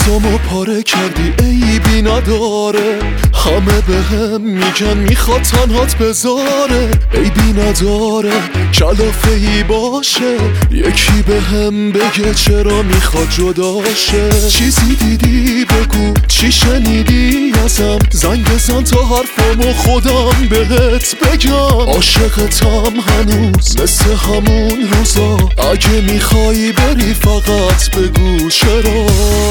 دستامو پاره کردی عیبی نداره، همه به هم میگن میخواد تنهات بذاره، عیبی نداره کلافه‌ای باشه، یکی به هم بگه چرا میخواد جداشه. چیزی دیدی بگو، چی شنیدی ازم، زنگ بزن تا حرفامو خودم بهت بگم. عاشقتم هنوز مثل همون روزا، اگه میخوای بری فقط بگو چرا.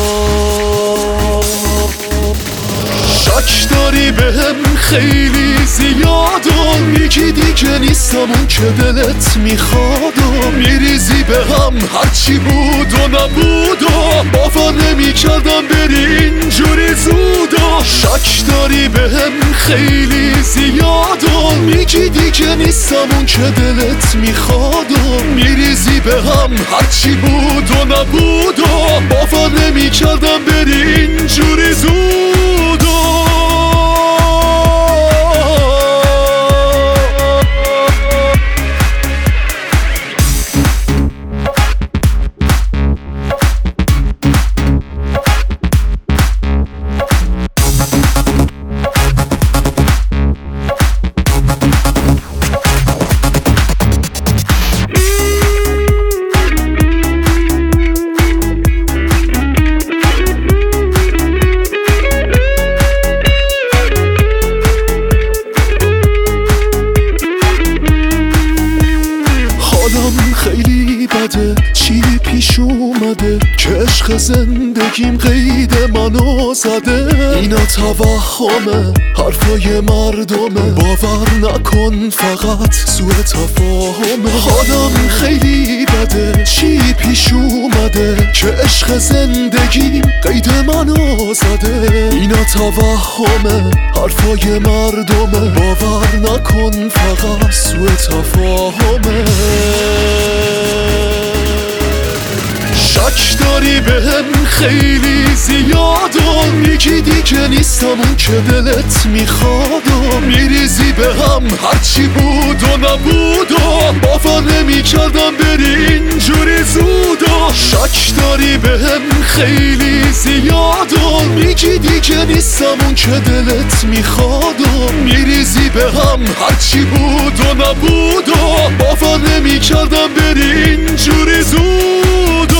شک داری بهم خیلی زیادا، میگی دیگه نیستم اون که دلت میخوادا، میریزی بهم هرچی بود و نبودا، باور نمیکردم بری اینجوری زودا. شک داری بهم خیلی زیادا، میگی دیگه نیستم اون که دلت میخوادا، میریزی بهم هرچی بود و نبودا، باور نمیکردم بری اینجوری زودا. خیلی بده چی پیش اومده که عشق زندگیم قید منو زده. اینا توهمه حرفای مردمه، باور نکن فقط سوء تفاهمه. حالم خیلی بده چی پیش اومده که عشق زندگیم قید منو زده. اینا توهمه حرفای مردمه، باور نکن فقط سوء تفاهمه. شک داری بهم خیلی زیادا، میگی دیگه نیستم اون که دلت میخوادا، میریزی بهم هرچی بود و نبودا، باور نمیکردم بری اینجوری زودا. شک داری بهم خیلی زیادا، میگی دیگه نیستم اون که دلت میخوادا، میریزی بهم هرچی بود و نبودا، باور نمیکردم بری اینجوری زودا.